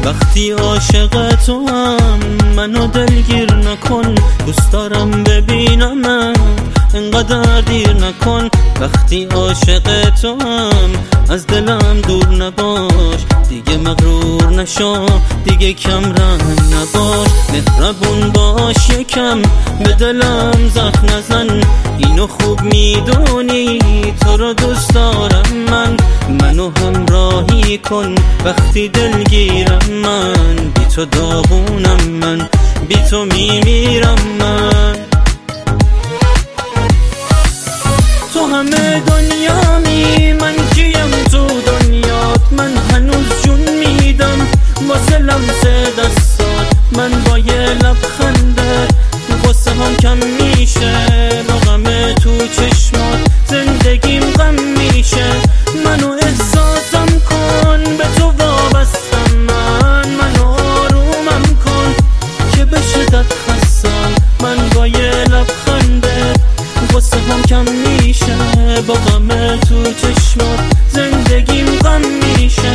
وقتی عاشق تو هم منو دلگیر نکن، دوست دارم ببینم انقدر دیر نکن. وقتی عاشق تو هم از دلم دور نباش، دیگه مغرور نشو، دیگه کم رنگ نباش. مهربون باش یکم، به دلم زخم نزن، اینو خوب میدونی تو رو دوست دارم من. منو همراهی کن وقتی دلگیرم من، بی تو داغونم من، بی تو میمیرم من. تو همه دنیامی، من کیم تو دنیات؟ من هنوز جون میدم واسه لمس دستات. من با یه لبخنده غصه هم کم میشه، با غم تو چشمات زندگیم غم میشه. منو احساسم کن، به تو وابستم منو آرومم کن که به شدت خستم. من با یه لبخنده غصه هم کم میشه، با غم تو چشمات زندگیم غم میشه.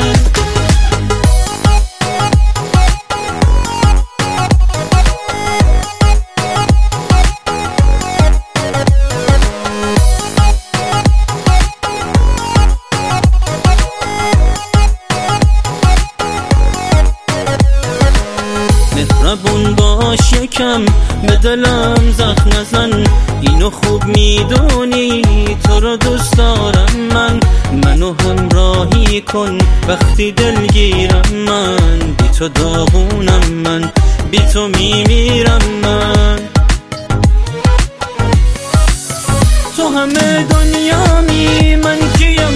مهربون باش یکم، به دلم زخم نزن، اینو خوب میدونی تو رو دوست دارم من. منو همراهی کن وقتی دلگیرم من، بی تو داغونم من، بی تو میمیرم من. تو همه دنیامی، من کیم